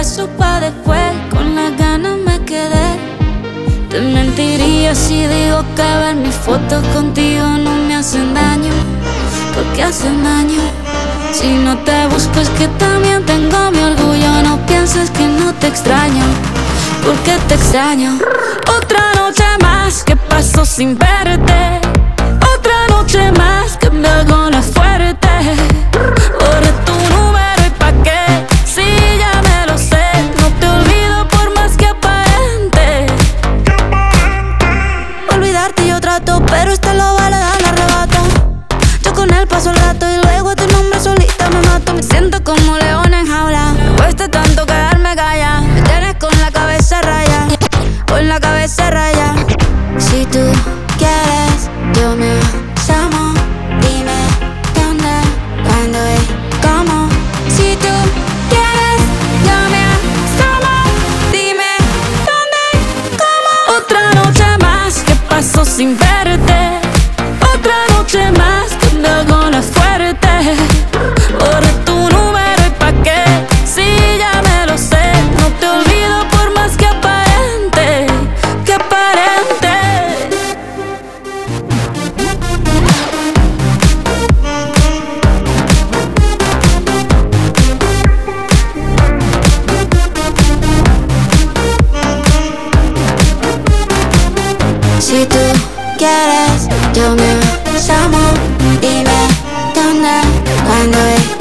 beso pa' después, con las ganas me quedé. Te mentiría si digo que ver mis fotos contigo no me hacen daño, porque hacen daño. Si no te busco es que también tengo mi orgullo. No pienses que no te extraño, porque te extraño. Otra noche más que paso sin verte, otra noche más que me hago la fuerte. Borré tu número y pa' qué, si ya me lo sé. No te olvido por más que aparente. Olvidarte yo trato, pero esta lo vale dar la arrebato. Yo con él paso el rato y luego tu nombre solita me mato. Me siento como león en jaula, me cuesta tanto quedarme callada. Me tienes con la cabeza raya, con la cabeza raya. Si tú quieres, yo me llamo. Dime dónde, cuándo y cómo. Si tú quieres, yo me llamo. Dime dónde y cómo. Otra noche más que paso sin verte, otra noche más que me hago la fuerte. Borré tu número y pa' qué, si ya me lo sé. No te olvido por más que aparente, que aparente. Si tú quieres, yo me llamo. Dime dónde, cuándo y